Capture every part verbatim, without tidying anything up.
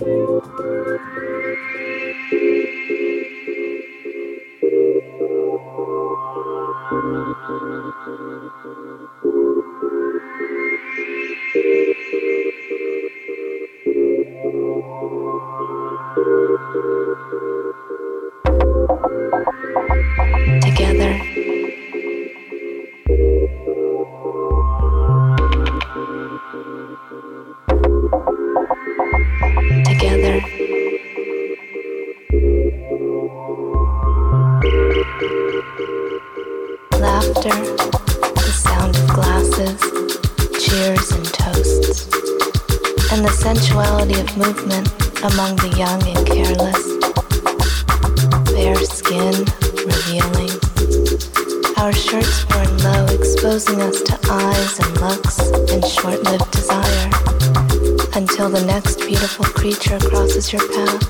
Movement among the young and careless, bare skin revealing, our shirts worn low exposing us to eyes and looks and short-lived desire, until the next beautiful creature crosses your path.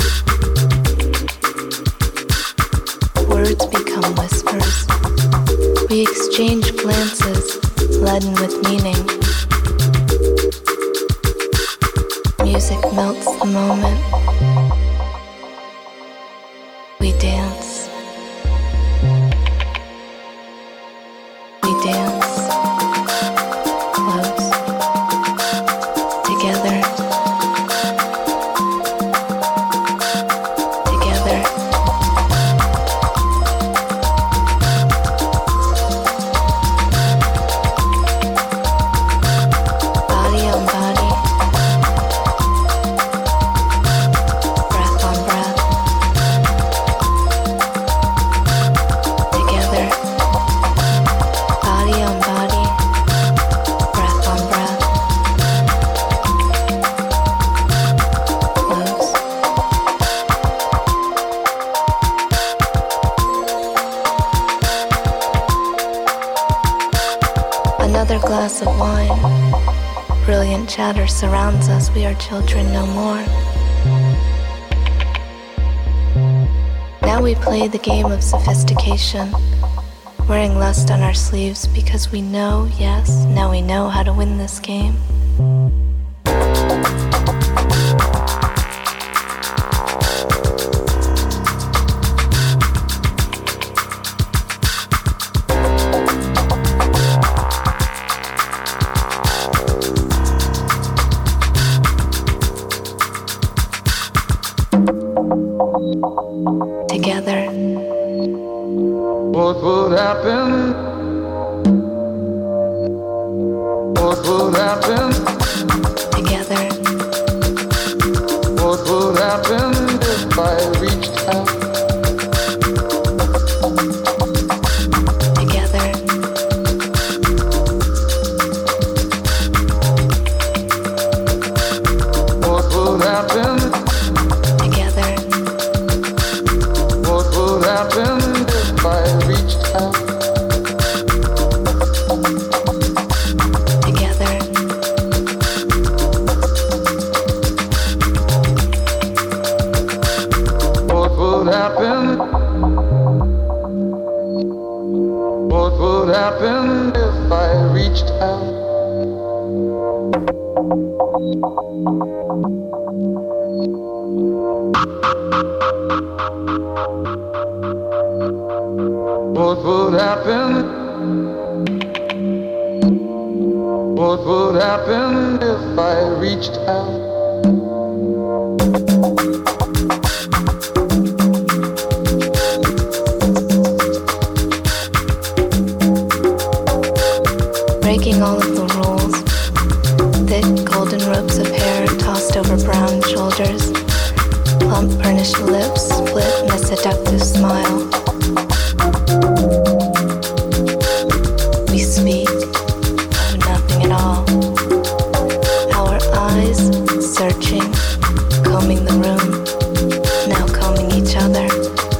Words become whispers. We exchange glances leaden with meaning. Music melts the moment. We dance. We dance. Close. Together. Together. Body on body. Glass of wine. Brilliant chatter surrounds us. We are children no more. Now we play the game of sophistication, wearing lust on our sleeves because we know, yes, now we know how to win this game. Together. What would happen? What would happen? Together. What would happen if I reached out? Together. What would happen? Together. What would happen if I reached out? Together. What would happen? What would happen if I reached out? What would happen? What would happen if I reached out? Breaking all of the rules, thick golden ropes of hair tossed over brown shoulders, plump burnished lips split in a seductive smile. We speak of nothing at all. Our eyes searching, combing the room, now combing each other.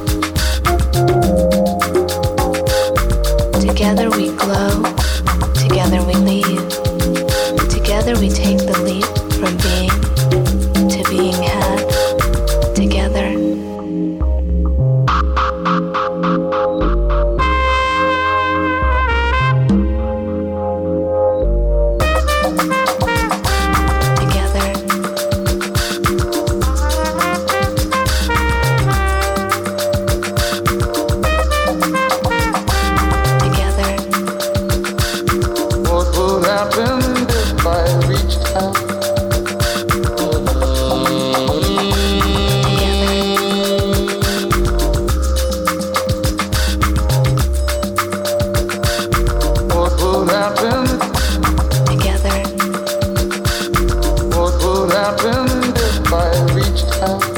Together we glow, together we leave. Together we take the leap from being to being had. Together. Together. reached out.